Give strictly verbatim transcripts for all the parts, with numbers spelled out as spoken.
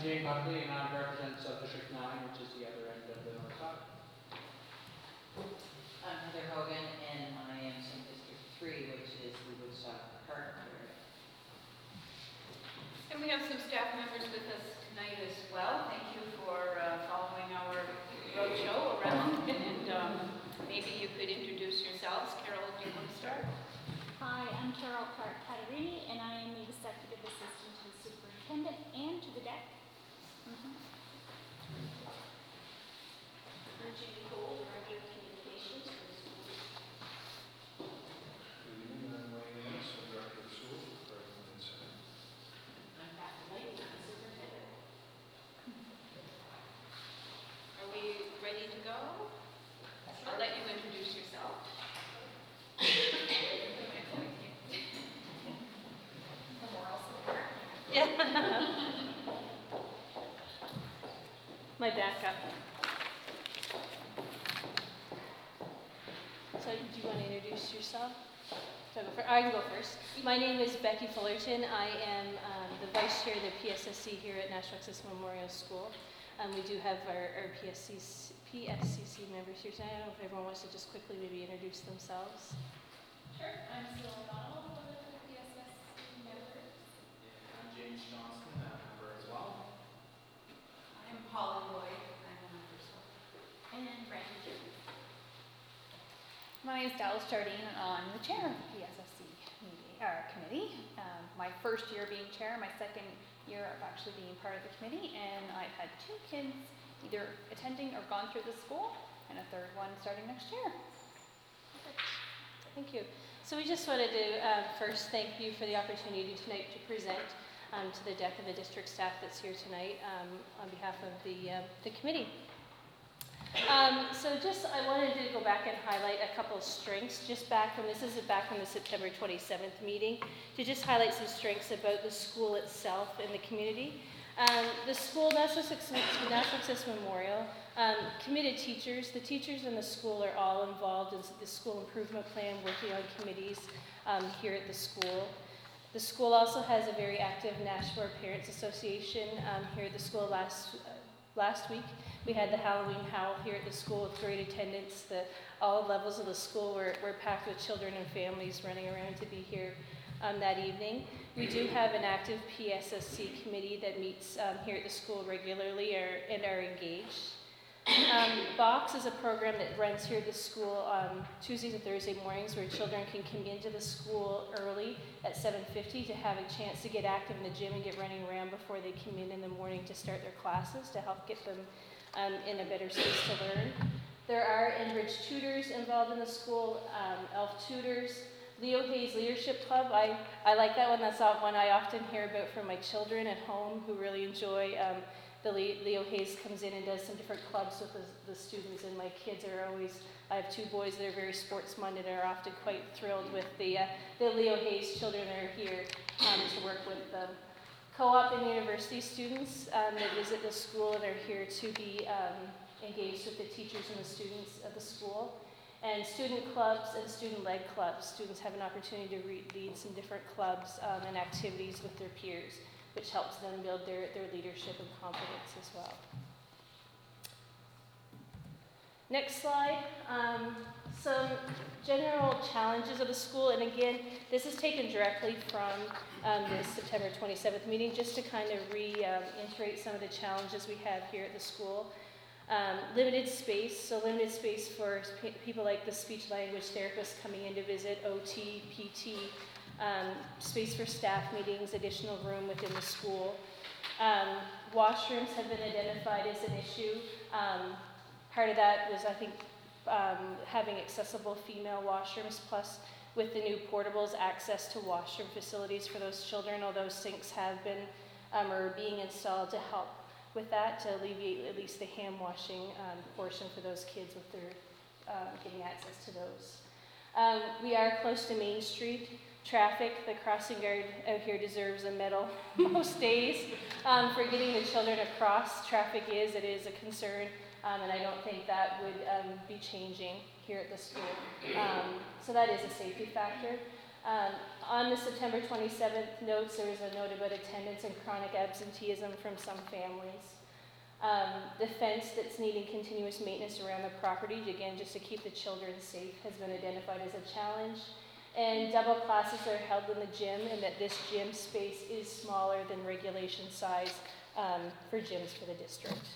Jane Buckley, and I represent Sub-District nine, which is the other end of the north side. I'm Heather Hogan, and I am from District three, which is the Woodstock Park area. And we have some staff members with us tonight as well. Thank you for uh, following our roadshow around. And um, maybe you could introduce yourselves. Carol, do you want to start? Hi, I'm Carol Clark Catarini, and I am the Executive Assistant to the Superintendent and to the D E C. Mm-hmm. I'm Judy Gold, Director of Communications for the school. Good evening, I'm Wayne Ennis, I'm Director of Schools for Franklin Center. I'm Kathy Lake, I'm the Superintendent. Are we ready to go? I'll let you introduce yourself. Yeah. My backup. So, do you want to introduce yourself? So I, go first? I can go first. My name is Becky Fullerton. I am um, the Vice Chair of the P S S C here at National Access Memorial School. Um, we do have our, our P S C C, P S C C members here tonight. I don't know if everyone wants to just quickly maybe introduce themselves. Sure. I'm Sue O'Donnell, one of the P S S C members. I'm James Johnston, a member as well. I'm Holly Lloyd, I'm a member as well. And Brandon Jr. My name is Dallas Jardine, and I'm the chair of the P S S C meeting, or committee. Um, my first year being chair, my second year of actually being part of the committee, and I've had two kids either attending or gone through the school, and a third one starting next year. Thank you. So we just wanted to uh, first thank you for the opportunity tonight to present um, to the D E C and the district staff that's here tonight um, on behalf of the, uh, the committee. Um, so just, I wanted to go back and highlight a couple of strengths, just back from, this is back from the September twenty-seventh meeting, to just highlight some strengths about the school itself and the community. Um, the school, National Success, National Success Memorial, um, committed teachers. The teachers in the school are all involved in the school improvement plan, working on committees um, here at the school. The school also has a very active Nashua Parents Association um, here at the school. Last uh, last week we had the Halloween Howl here at the school with great attendance. The, all levels of the school were, were packed with children and families running around to be here um, that evening. We do have an active P S S C committee that meets um, here at the school regularly or, and are engaged. Um, Box is a program that runs here at the school um, Tuesdays and Thursday mornings where children can come into the school early at seven fifty to have a chance to get active in the gym and get running around before they come in in the morning to start their classes to help get them um, in a better space to learn. There are Enbridge tutors involved in the school, um, ELF tutors. Leo Hayes Leadership Club, I, I like that one. That's not one I often hear about from my children at home who really enjoy. Um, the Le- Leo Hayes comes in and does some different clubs with the, the students, and my kids are always, I have two boys that are very sports-minded and are often quite thrilled with the, uh, the Leo Hayes children that are here um, to work with them. Co-op and university students um, that visit the school and are here to be um, engaged with the teachers and the students of the school. And student clubs and student-led clubs. Students have an opportunity to re- lead some different clubs um, and activities with their peers, which helps them build their, their leadership and confidence as well. Next slide. Um, some general challenges of the school, and again, this is taken directly from um, the September twenty-seventh meeting, just to kind of reiterate um, some of the challenges we have here at the school. Um, limited space, so limited space for p- people like the speech language therapists coming in to visit, O T, P T, um, space for staff meetings, additional room within the school. Um, washrooms have been identified as an issue. Um, part of that was, I think, um, having accessible female washrooms, plus with the new portables, access to washroom facilities for those children, although sinks have been um, or are being installed to help with that, to alleviate at least the hand washing um, portion for those kids with their uh, getting access to those. Um, we are close to Main Street. Traffic, the crossing guard out here deserves a medal most days um, for getting the children across. Traffic is, it is a concern, um, and I don't think that would um, be changing here at the school. Um, so that is a safety factor. Um, on the September twenty-seventh notes, there was a note about attendance and chronic absenteeism from some families. Um, the fence that's needing continuous maintenance around the property, again, just to keep the children safe, has been identified as a challenge. And double classes are held in the gym, and that this gym space is smaller than regulation size um, for gyms for the district.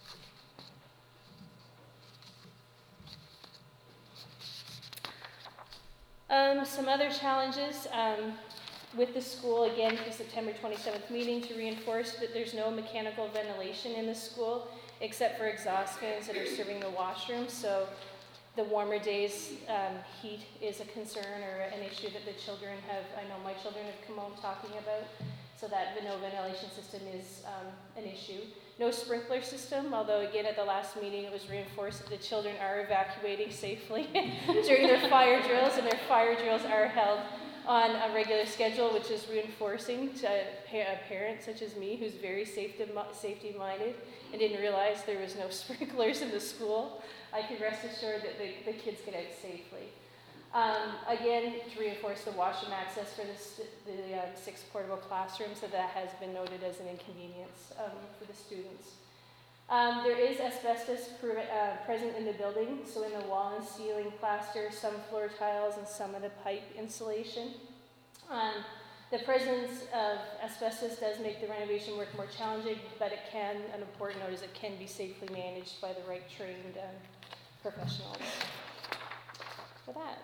Um, some other challenges um, with the school, again, for the September twenty-seventh meeting, to reinforce that there's no mechanical ventilation in the school except for exhaust fans that are serving the washrooms. So the warmer days, um, heat is a concern or an issue that the children have, I know my children have come home talking about. So that the no ventilation system is um, an issue. No sprinkler system, although again at the last meeting it was reinforced that the children are evacuating safely during their fire drills, and their fire drills are held on a regular schedule, which is reinforcing to a parent such as me who's very safety minded and didn't realize there was no sprinklers in the school. I can rest assured that the, the kids get out safely. Um, again, to reinforce the washroom access for the, st- the um, six portable classrooms, so that has been noted as an inconvenience um, for the students. Um, there is asbestos pre- uh, present in the building, so in the wall and ceiling plaster, some floor tiles, and some of the pipe insulation. Um, the presence of asbestos does make the renovation work more challenging, but it can, an important note is it can be safely managed by the right trained um, professionals for that.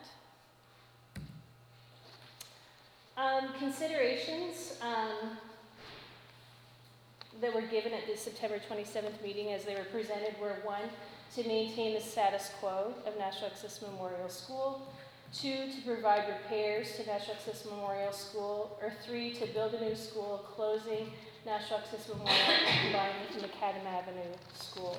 Um, considerations um, that were given at the September twenty-seventh meeting as they were presented were: one, to maintain the status quo of National Access Memorial School; two, to provide repairs to National Access Memorial School; or three, to build a new school, closing National Access Memorial and combining with the Macadam Avenue School.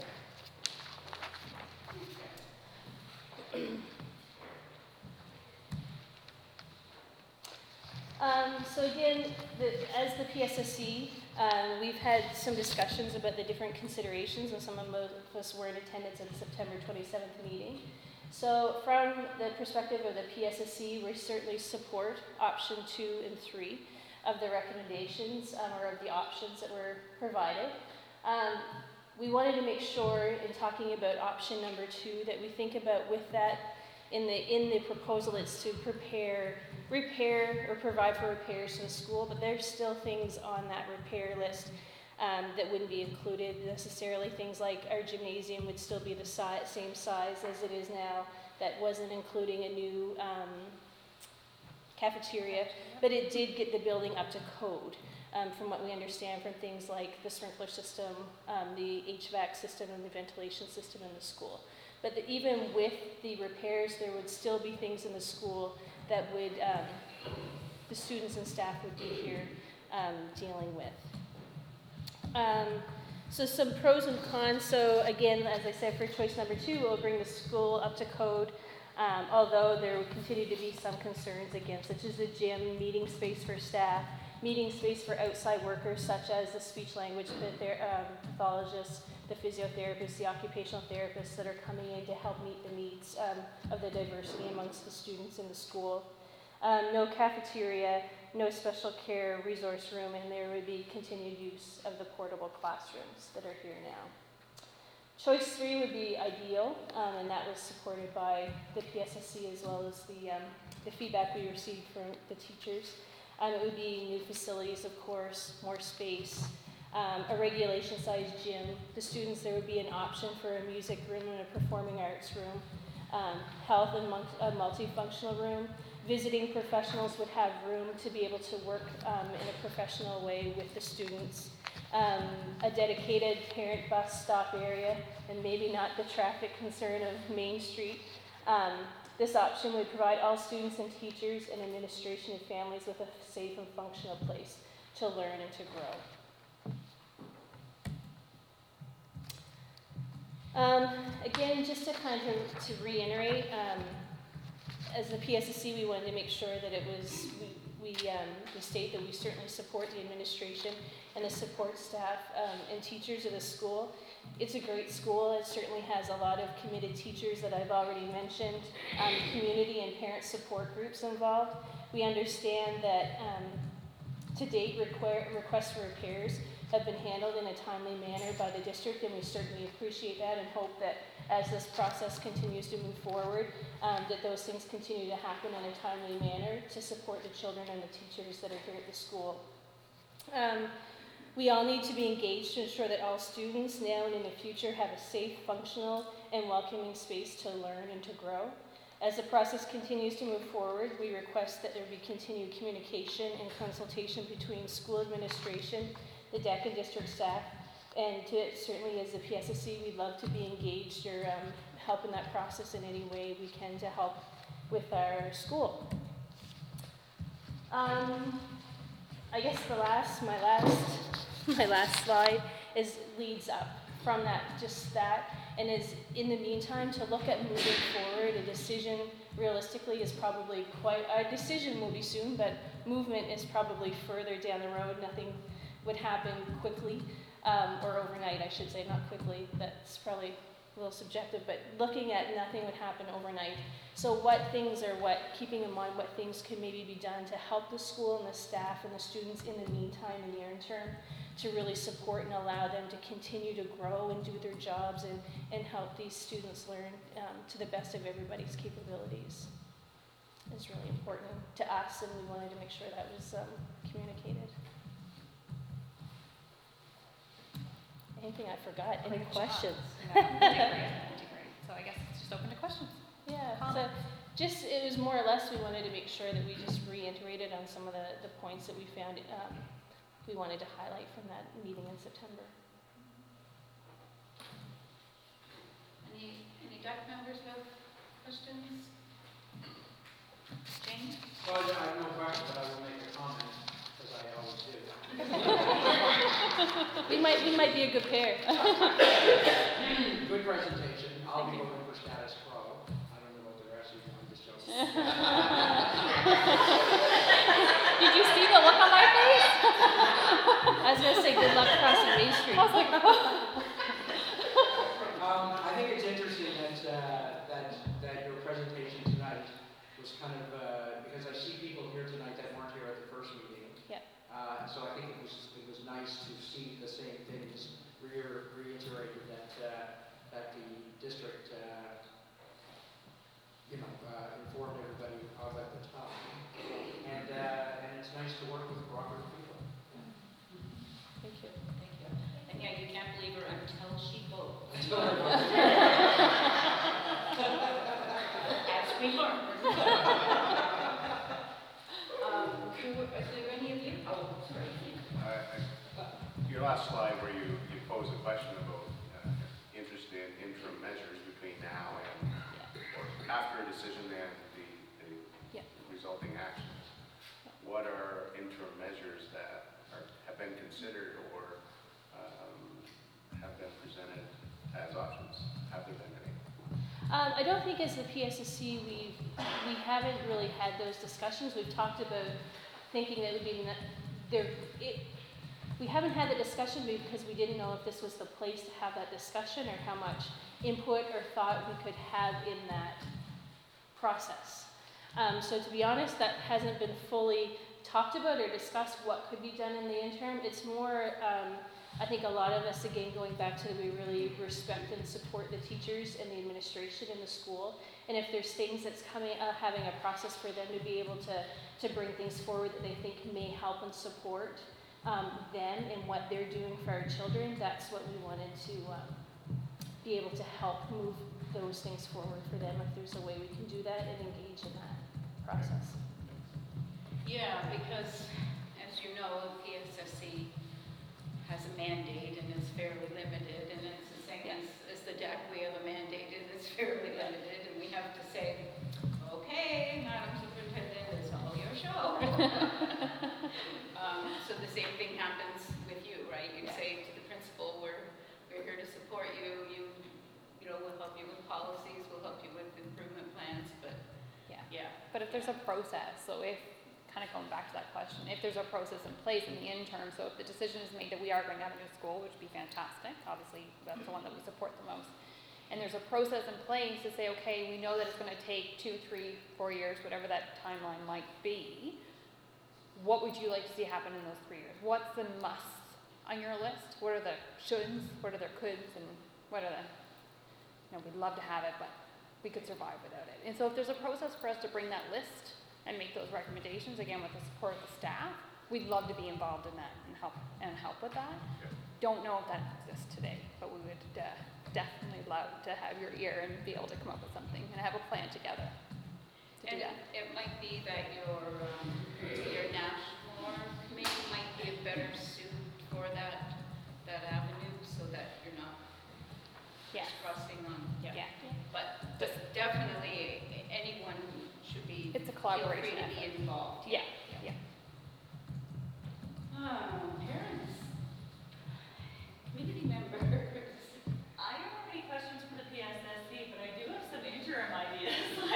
Um, so again, the, as the P S S C, um, we've had some discussions about the different considerations, and some of us were in attendance at the September twenty-seventh meeting. So from the perspective of the P S S C, we certainly support option two and three of the recommendations, um, or of the options that were provided. Um, we wanted to make sure in talking about option number two that we think about with that in the in the proposal it's to prepare, repair or provide for repairs to the school, but there's still things on that repair list um, that wouldn't be included necessarily. Things like our gymnasium would still be the si- same size as it is now. That wasn't including a new um, cafeteria, but it did get the building up to code. Um, from what we understand from things like the sprinkler system, um, the H V A C system, and the ventilation system in the school. But the, even with the repairs, there would still be things in the school that would, um, the students and staff would be here um, dealing with. Um, so some pros and cons. So again, as I said, for choice number two, we'll bring the school up to code, um, although there will continue to be some concerns again, such as the gym, meeting space for staff, meeting space for outside workers, such as the speech language um, pathologists, the physiotherapists, the occupational therapists that are coming in to help meet the needs um, of the diversity amongst the students in the school. Um, no cafeteria, no special care resource room, and there would be continued use of the portable classrooms that are here now. Choice three would be ideal, um, and that was supported by the P S S C as well as the, um, the feedback we received from the teachers. Um, it would be new facilities, of course, more space, um, a regulation-sized gym. The students, there would be an option for a music room and a performing arts room, um, health and mun- a multifunctional room. Visiting professionals would have room to be able to work um, in a professional way with the students. Um, a dedicated parent bus stop area, and maybe not the traffic concern of Main Street. Um, This option would provide all students and teachers and administration and families with a safe and functional place to learn and to grow. Um, again, just to kind of to reiterate, um, as the P S S C, we wanted to make sure that it was, we, we, um, we state that we certainly support the administration and the support staff um, and teachers of the school. It's a great school. It certainly has a lot of committed teachers that I've already mentioned, um, community and parent support groups involved. We understand that um, to date, require, requests for repairs have been handled in a timely manner by the district, and we certainly appreciate that and hope that as this process continues to move forward, um, that those things continue to happen in a timely manner to support the children and the teachers that are here at the school. Um, we all need to be engaged to ensure that all students now and in the future have a safe, functional, and welcoming space to learn and to grow. As the process continues to move forward, we request that there be continued communication and consultation between school administration, the D E C and district staff, and to, certainly as the P S S C, we'd love to be engaged or um, help in that process in any way we can to help with our school. Um, I guess the last, my last, my last slide is leads up from that, just that, and is in the meantime to look at moving forward. A decision realistically is probably quite, a decision will be soon, but movement is probably further down the road. Nothing would happen quickly, um, or overnight, I should say, not quickly. That's probably a little subjective, but looking at nothing would happen overnight. So what things are what, keeping in mind what things could maybe be done to help the school and the staff and the students in the meantime in the interim to really support and allow them to continue to grow and do their jobs and, and help these students learn um, to the best of everybody's capabilities. It's really important to us, and we wanted to make sure that was um, communicated. Anything I forgot? Any Great questions? job. No, you did great. You did great. So I guess it's just open to questions. Yeah, so Comments? just, it was more or less, we wanted to make sure that we just reiterated on some of the, the points that we found um, we wanted to highlight from that meeting in September. Any, any D E C members have questions? Jane? Well, I have no question, but I will make a comment, as I always do. We might, we might be a good pair. Good presentation. I'll be voting for status quo. I don't know what the rest of you, I'm just joking. Did you see the look on my face? I was gonna say good luck crossing Main Street. I was like, Um, I think it's interesting that, uh, that, that your presentation tonight was kind of, uh, because I see people here tonight that weren't here at the first meeting. Yep. Uh, so I think it was, it was nice to see the same things re- reiterated that, uh, that the district, uh, you know, uh, informed everybody of at the time. And, uh, and it's nice to work with cooperative people. Thank you. Thank you. And yeah, you can't believe her until she votes. As we learn. Um, who, is there any of you? Oh, sorry. I- I- Your last slide where you, you posed a question about uh, interest in interim measures between now and, or after a decision and the, the Yeah. resulting actions. What are interim measures that are, have been considered or um, have been presented as options? Have there been any? Um, I don't think as the P S S C we've, we haven't really had those discussions. We've talked about thinking that it would be, ne- there, it, we haven't had the discussion because we didn't know if this was the place to have that discussion or how much input or thought we could have in that process. Um, so to be honest, that hasn't been fully talked about or discussed what could be done in the interim. It's more, um, I think a lot of us, again, going back to we really respect and support the teachers and the administration in the school. And if there's things that's coming, uh, having a process for them to be able to, to bring things forward that they think may help and support um, them and what they're doing for our children, that's what we wanted to um, be able to help move those things forward for them if there's a way we can do that and engage in that process. Yeah, because as you know, P S S C has a mandate and it's fairly limited, and it's the same as, as the D E C, we have a mandate and it's fairly limited, and we have to say, okay, Madam Superintendent, it's all your show. um, so the same thing happens with you, right? You Yeah. say to the principal, we're, we're here to support you, you, you know, we'll help you with policies, we'll help you with improvement plans, but yeah. yeah. But if there's a process, so if, kind of going back to that question, if there's a process in place in the interim, so if the decision is made that we are going to have a new school, which would be fantastic, obviously that's the one that we support the most. and there's a process in place to say, okay, we know that it's gonna take two, three, four years, whatever that timeline might be, what would you like to see happen in those three years? What's the musts on your list? What are the shoulds? What are the coulds? And what are the, you know, we'd love to have it, but we could survive without it. And so if there's a process for us to bring that list and make those recommendations, again, with the support of the staff, we'd love to be involved in that and help and help with that. Okay. Don't know if that exists today, but we would uh, definitely love to have your ear and be able to come up with something and have a plan together to And do that. it might be that your, um, your national committee might be a better suit for that, that avenue, so that you're not Yeah. crossing on, yeah. Yeah. But but definitely, anyone should be, It's a collaboration feel free to effort. be involved. Yeah. Yeah. Um, parents, community members. I don't have any questions for the P S S C, but I do have some interim ideas.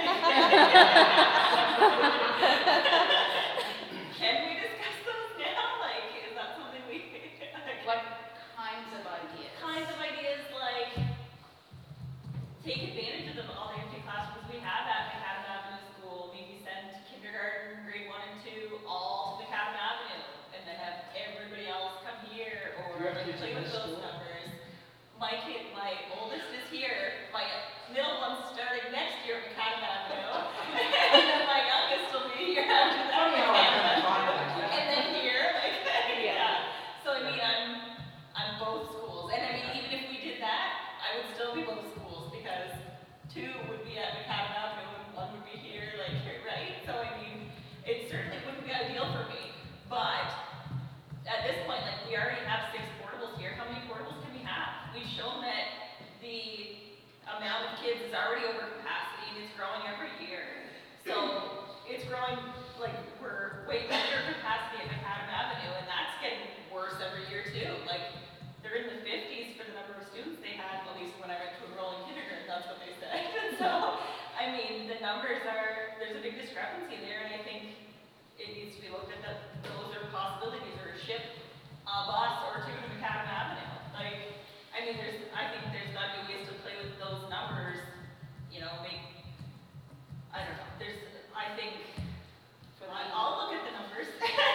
Can we discuss those now? Like, is that something we, What kinds of ideas? kinds of ideas like take advantage of the, all the empty classrooms we have at Macadam Avenue School, maybe send kindergarten, grade one and two, all to Macadam Avenue, and then have everybody else come here, or Do you have like kids play in with this those school? numbers. My kid, my oldest is here, my middle one's starting next year at Macadam Avenue, and then my youngest will be here after that. Funny how I Macadam kind of Avenue. thought that, yeah. And then here, like, yeah. So I mean, I'm, I'm both schools, and I mean, even if we did that, I would still be both schools, because two would be at Macadam Avenue, and one would be here, like, right? So I mean, it certainly wouldn't be ideal for me, but at this point, like, we already have six portables here, how many portables can we have? We've shown that the amount of kids is already over capacity, and it's growing every year. So, it's growing, like, we're way under capacity at Macadam Avenue, and that's getting worse every year too. Like, they're in the fifties for the number of students they had, at least when I went to enroll in kindergarten, that's what they said. So, I mean, the numbers are, there's a big discrepancy there, and I think it needs to be looked at that those are possibilities, or a ship, a bus, or two to Macadam Avenue. Like, I mean, there's, I think there's got to be ways to play with those numbers, you know, make, I don't know, there's, I think, I- I'll look at the numbers.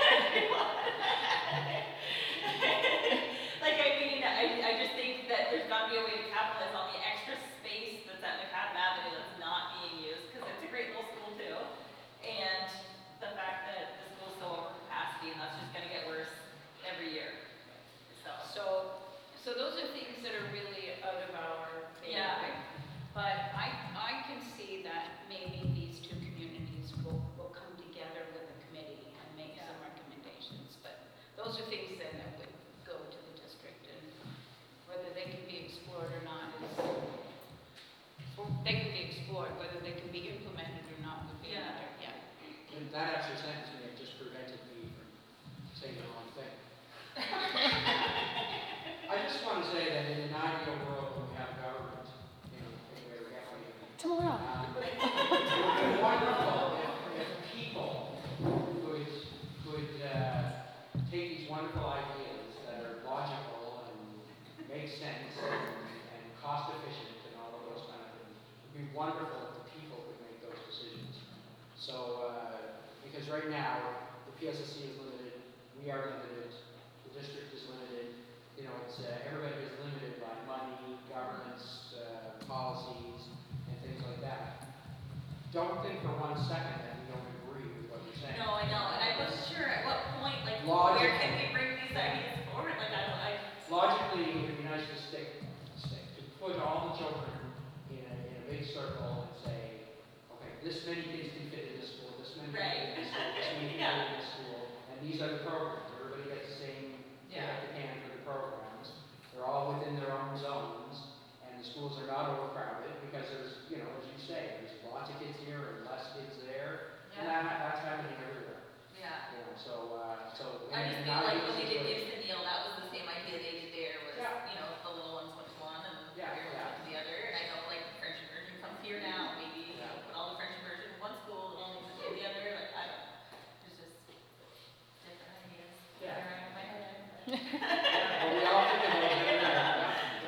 Like, I mean, I, I just think that there's got to be a way to capitalize on the extra space that's at Macadam Avenue that's not being used, because it's a great little school too. And the fact that the school's so over capacity, and that's just gonna get worse every year. So, So, so those are things that are really out of our Yeah. bailiwick. But I, I can see that maybe these two communities will, will come together with a committee and make Yeah. some recommendations. But those are things then that would go to the district, and whether they can be explored or not is, or they can be explored, whether they can be implemented or not would be Yeah. another, yeah. And that extra sentence may have just prevented me from saying the wrong thing. I just want to say that in an ideal world, when we have government, you know, where we have, Tomorrow. um, it would be wonderful if, if people could, could, uh, take these wonderful ideas that are logical and make sense and, and cost efficient and all of those kind of things. It would be wonderful if the people could make those decisions. So, uh, because right now, the P S S C is limited, we are limited, the district is limited, you know, it's, uh, everybody is limited by money, governance, uh, policies, and things like that. Don't think for one second that we don't agree with what you're saying. no, I know, and I wasn't sure at what point, like, Logic. where can we bring these ideas forward? Like, I don't, I, Logically, it would be nice to stick, stick, to put all the children in a, in a big circle and say, okay, this many kids can fit in this school, this many can fit in this school, this many can fit in this school, and these are the programs. Everybody gets the same, Yeah. get the can for the programs. They're all within their own zones, and the schools are not overcrowded, because there's, you know, as you say, there's lots of kids here and less kids there, and yeah, that, that's happening everywhere, yeah. you know, so, uh, so. I in just an feel like ideal when they did situation- Gibson Neal, that was the same idea they did there, was, Yeah. you know, the little ones went to one and the Yeah, bigger ones yeah. went to the other. And I know, like, French immersion comes here now, maybe, you know, Yeah. put all the French immersion in one school, and only in the other, like, I don't know. There's just different ideas. Yeah. that are in my head. Well, we all think of those every day, yeah, yeah. I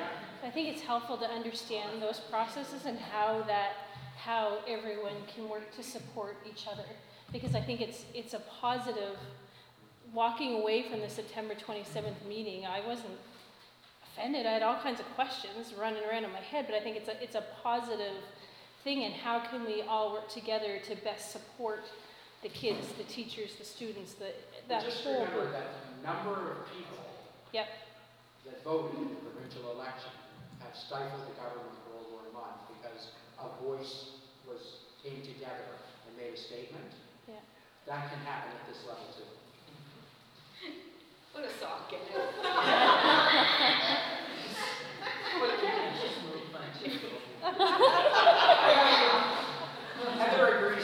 think it's helpful to understand those processes and how that, how everyone can work to support each other. Because I think it's, it's a positive, walking away from the September twenty-seventh meeting, I wasn't offended. I had all kinds of questions running around in my head, but I think it's a, it's a positive thing, and how can we all work together to best support the kids, the teachers, the students, the, that Just whole remember group. that the number of people Yep, that voted in the provincial election have stifled the government for over a month because a voice was, came together and made a statement. yeah. That can happen at this level too. Put a sock in it. Heather agrees.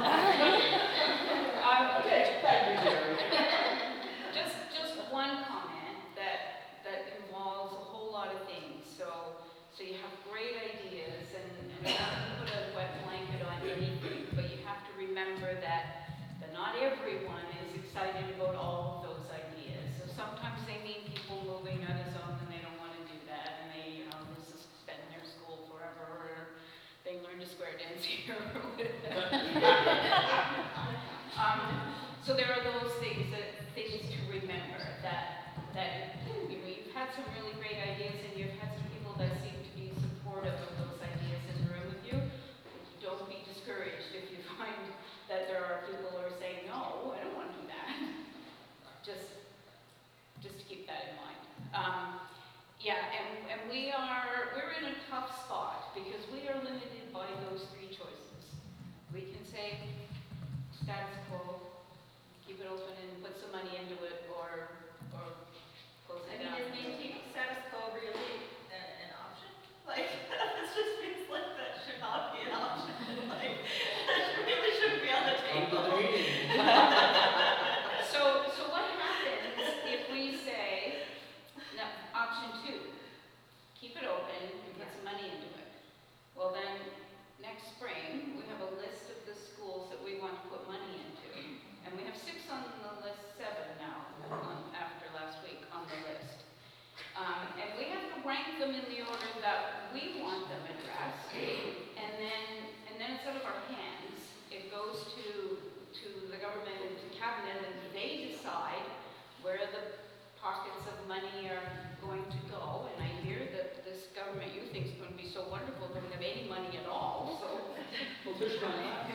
Um, Okay, thank you, Jerry. Just, just one comment that, that involves a whole lot of things. So, so you have great ideas, and, and I don't put a wet blanket on anything, but you have to remember that, that not everyone is excited about all of those ideas. So sometimes they mean people moving on its own, and they don't want to do that, and they, you know, they suspend their school forever, or they learn to square dance here, or whatever. Um, so there are those things that, things to remember, that, that, you know, you've had some really great ideas, and you've had some people that seem to be supportive of those ideas in the room with you. Don't be discouraged if you find that there are people who are saying, no, I don't want to do that. Just, just to keep that in mind. Um, yeah, and, and we are, we're in a tough spot, because we are limited by those three choices. We can say, status quo, keep it open and put some money into it, or, or close I it mean, down. is maintaining status quo really a- an option? Like, it just feels like that should not be an option. Like, that really shouldn't be on the Come to table. the meeting. So, so what happens if we say, no, option two, keep it open and put some money into it? Well then, next spring, we have a list of the schools that we want to put money into. And we have six on the list, seven now, on, after last week on the list. Um, and we have to rank them in the order that we want them addressed. And then, and then it's out of our hands. It goes to, to the government and to cabinet, and they decide where the pockets of money are going to go. And I hear that this government you think is going to be so wonderful, don't have any money at all, so. Well, there's no that.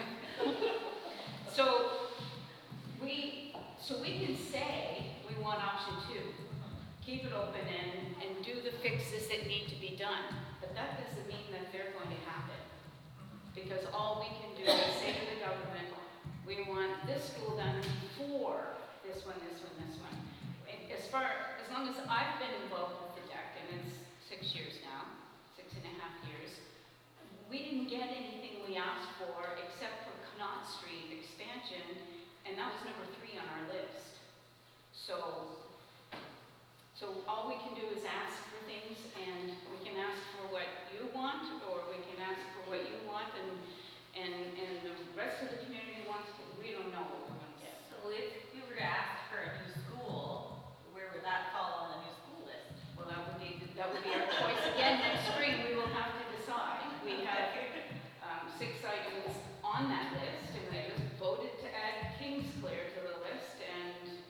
So, we, so we can say we want option two, keep it open and, and do the fixes that need to be done. But that doesn't mean that they're going to happen. Because all we can do is say to the government, we want this school done before this one, this one, this one. And as far, as long as I've been involved with the D E C, and it's six years now, six and a half years, we didn't get anything we asked for except for Connaught Street expansion, and that was number three on our list. So, so all we can do is ask for things, and we can ask for what you want, or we can ask for what you want, and, and, and the rest of the community wants, we don't know what we're going to get. So if you were to ask for a new school, where would that fall on the new school list? Well, that would be, that would be our choice. Again, next spring, we will have to decide. We have um, six items on that list, and we just voted to add Kingsclear to the list, and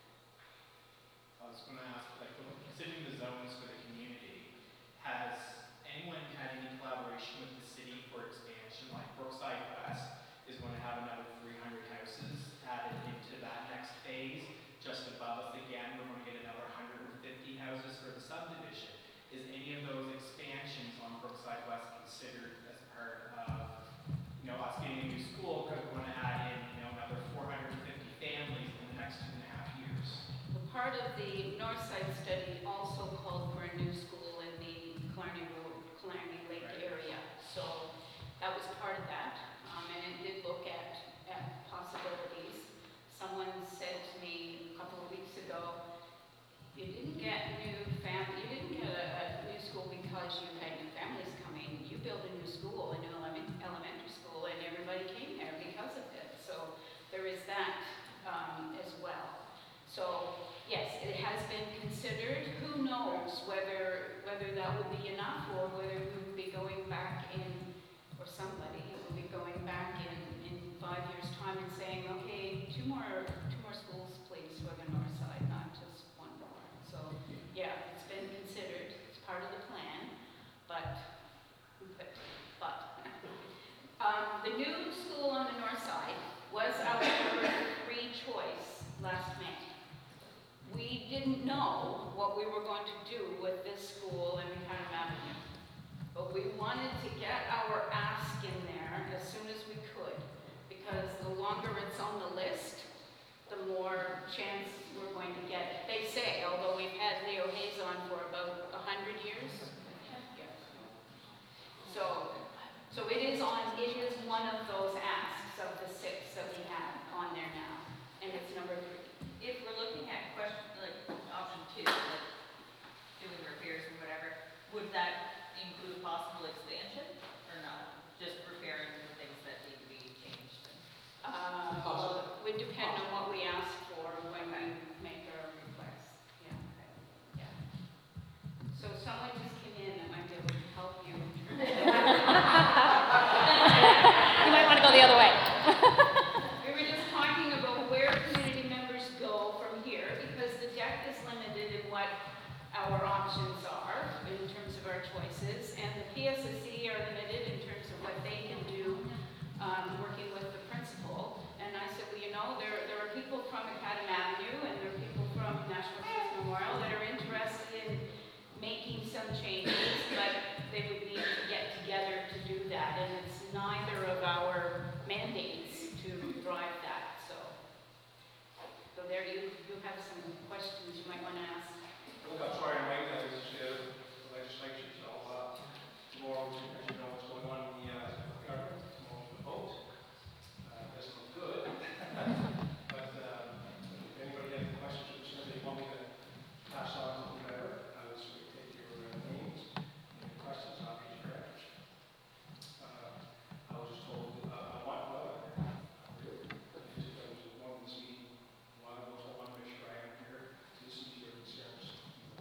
I was gonna ask, like, when considering the zones for the community, has anyone had any collaboration with the city for expansion? Like Brookside West is going to have another three hundred houses added into that next phase. Just above us again, we're going to get another one hundred fifty houses for the subdivision. Is any of those expansions on Brookside West considered as part of, you know, us getting a new school, because we're going to add in, you know, another four hundred fifty families in the next two and a half years? the part of the North Side study also called for a new school in the Killarney Road, Killarney Lake Right. area. So that was part of that, um, and it did look at, at possibilities. Someone said to me a couple of weeks ago, you didn't get new fam, you didn't get a, a new school because you had new families coming. You built a new school, a new elemen- elementary school, and everybody came there because of it. So there is that um, as well. So yes, it has been considered. Who knows whether, whether that will be enough or whether we will be going back in, or somebody will be going back in, in five years' time and saying, okay, two more, two more schools, please, for the north side, not just one more. So, yeah, it's been considered. It's part of the plan, but, but, but. Um, the new school on the north side was our number three choice last May. We didn't know what we were going to do with this school in Macadam Avenue, but we wanted to get our ask in there as soon as we could, because the longer it's on the list, the more chance we're going to get it. They say, although we've had Leo Hayes on for about a hundred years. Yeah. So, so it is on, it is one of those asks of the six that we have on there now, and it's number three. If we're looking at question, like, option two, like, doing repairs and whatever, would that include possible expansion, or not? Just repairing the things that need to be changed? Uh, well, it would depend on what we ask for when we make our request. Yeah, yeah. So someone just came in that might be able to help you. You might want to go the other way. We were just talking about where community members go from here, because the deck is limited in what our options are in terms of our choices, and the P S S E are limited in terms of what they can do, um, working with the principal. And I said, well, you know, there, there are people from Macadam Avenue and there are people from National Kids Memorial that are interested in making some changes, but they would need to get together to do that, and it's neither of our mandates to drive that, so. So there you, you have some questions you might want to ask. Look, I'll try and make that as uh, the legislature, so uh, tomorrow, as you know, what's going on in the uh, government, tomorrow's the vote. Uh, doesn't look good. But uh, if anybody has any questions, which they want me to pass on to whomever, I would certainly take your uh, names and your questions, I'll be your answers. Uh, I was just told, uh, I want to know, uh, really, because there was one this meeting, one of those, I want to make sure I am here to listen to your concerns.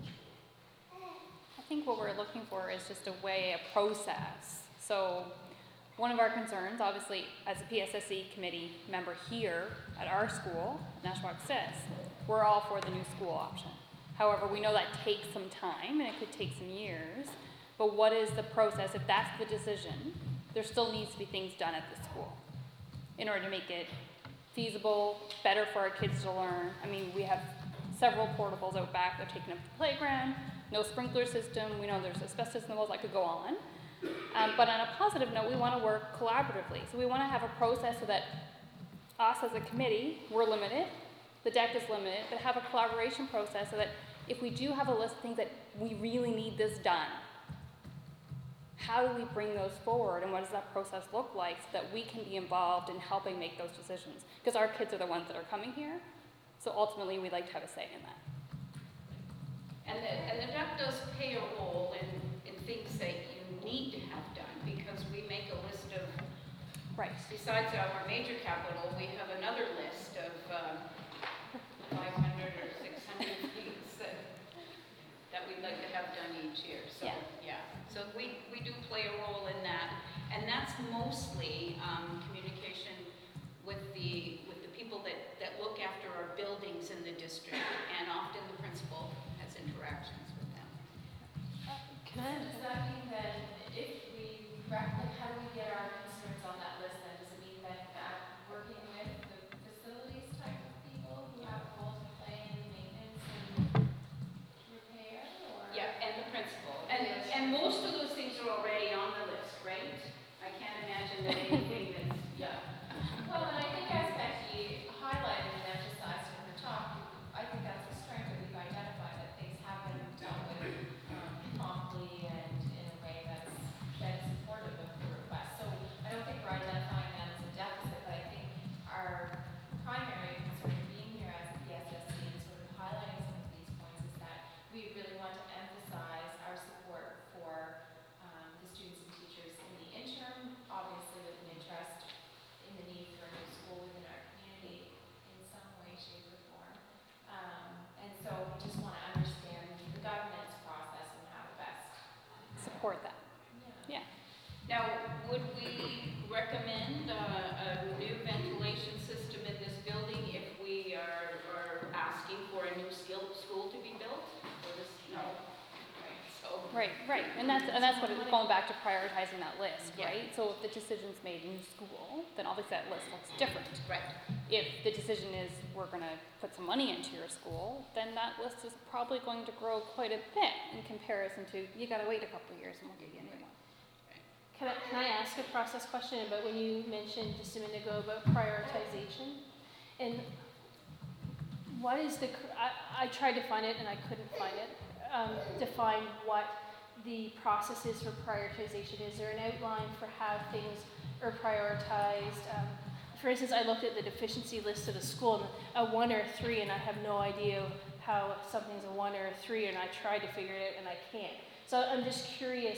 I think what we're looking for is just a way, a process. So one of our concerns, obviously, as a P S S E committee member here at our school, Nashwauk Sis, we're all for the new school option. However, we know that takes some time and it could take some years. But what is the process? If that's the decision, there still needs to be things done at the school in order to make it feasible, better for our kids to learn. I mean, we have several portables out back that are taking up the playground, no sprinkler system, we know there's asbestos in the walls, I could go on. Um, but on a positive note, we want to work collaboratively. So we want to have a process so that us as a committee, we're limited, the deck is limited, but have a collaboration process so that if we do have a list of things that we really need this done, how do we bring those forward and what does that process look like so that we can be involved in helping make those decisions? Because our kids are the ones that are coming here, so ultimately we'd like to have a say in that. And the, and the deck does play a role in, in things that you need to have done, because we make a list of, Right. besides our major capital, we have another list of um, five hundred or six hundred things that, that we'd like to have done each year. So, Yeah. yeah. So we, we do play a role in that, and that's mostly um, communication with the, with the people that, that look after our buildings in the district, and often the principal has interactions with them. Can I? Does that mean that if we, rec- like, how do we get our concerns on that list then? Does it mean that uh, working with the facilities type of people who have a role to play in maintenance and repair, or? Yeah, and the principal. And, and most of those things are already on the list, right? I can't imagine that anything that's Right, right, and that's, and that's what, it- going back to prioritizing that list, Yeah. right? So if the decision's made in school, then obviously that list looks different. Right. If the decision is, we're gonna put some money into your school, then that list is probably going to grow quite a bit in comparison to, you gotta wait a couple of years and we'll give you a new one. Can I, can I ask a process question about when you mentioned just a minute ago about prioritization? And what is the, cr- I, I tried to find it and I couldn't find it, um, define what the process is for prioritization. Is there an outline for how things are prioritized? Um, for instance, I looked at the deficiency list of the school, and a one or a three, and I have no idea how something's a one or a three, and I tried to figure it out and I can't. So I'm just curious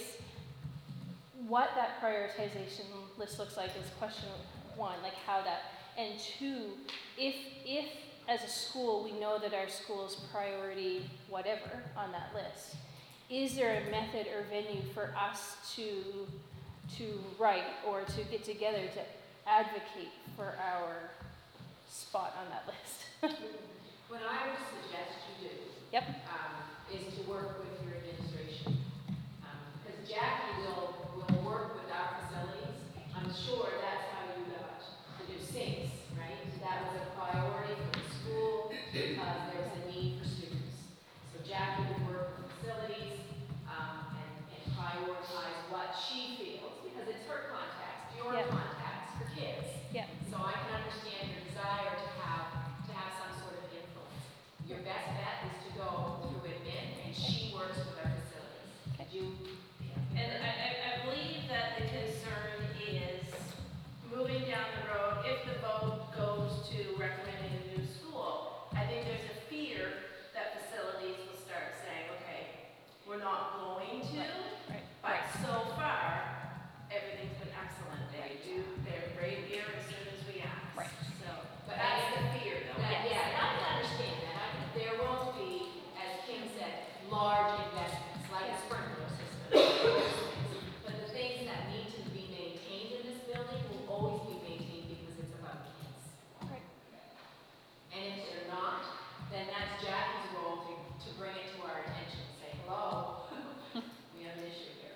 what that prioritization list looks like is question one, like how that, and two, if, if as a school, we know that our school's priority, whatever, on that list, is there a method or venue for us to, to write or to get together to advocate for our spot on that list? What I would suggest you do. Yep. Um, is to work with your administration. Because Jackie will, will work with our facilities. I'm sure that's how you got the new sinks, right? That was a priority for the school because there was a need for students. So Jackie would work with facilities, um, and, and prioritize what she feels, because it's her contacts, your Yeah. contacts for kids. Yeah. So I can understand your desire to have, to have some sort of influence. Your best bet is to go through admin, and she works with our facilities. Okay. You, And I, I, I believe that the concern is moving down the road, if the vote goes to recommending a new school, I think there's a fear that facilities will start saying, okay, we're not going to, Right. but so far, everything's been excellent. They do, they're right here as soon as we ask. Right. So, But that's I- the fear though. that, yeah, and I can understand that. I, there won't be, as Kim said, large investments like a sprinkler system. But the things that need to be maintained in this building will always be maintained because it's about kids. Right. And if they're not, then that's Jackie's role to, to bring it to our attention, say, hello, we have an issue here.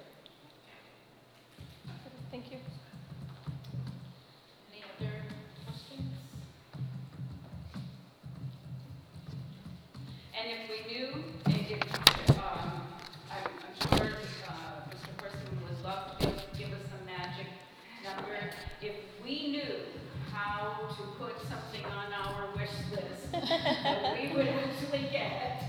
Thank you. Any other questions? And if we knew, if, if, um, I'm, I'm sure, uh, Mister Person would love to give us some magic number. If we knew how to put something on our wish list that we would actually get.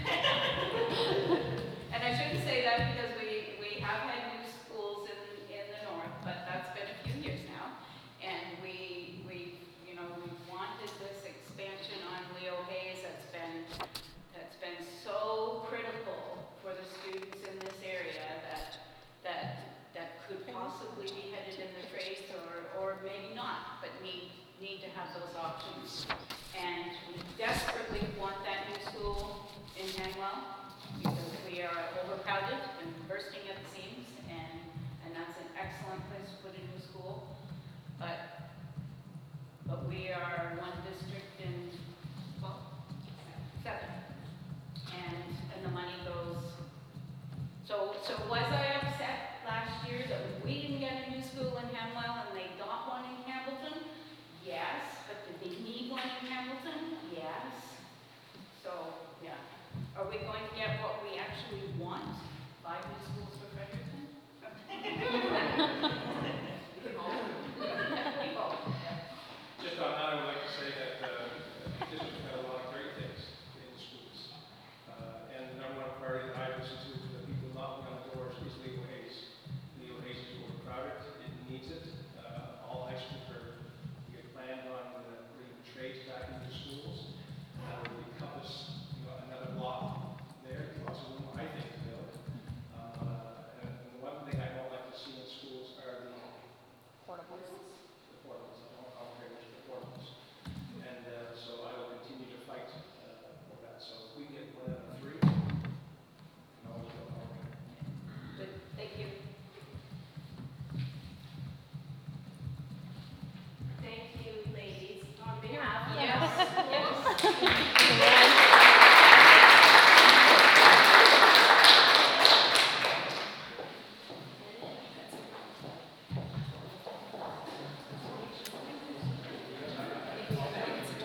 And I shouldn't say that because we, we have had new schools in, in the north, but that's been a few years now. And we, we, you know, we wanted this expansion on Leo Hayes that's been, that's been so critical for the students in this area that, that, that could possibly be headed in the trace or, or maybe not, but need, need to have those options. And we desperately want that new school in Hanwell because we are overcrowded and bursting at the seams, and, and that's an excellent place to put a new school. But, but we are one district in, well, seven. And, and the money goes, so, so was I upset last year that we didn't get a new school in Hamwell and they got one in Campbellton? Yes, but did they need one in Campbellton? Yes. So, yeah. Are we going to get what we actually want? Five new schools for Fredericton?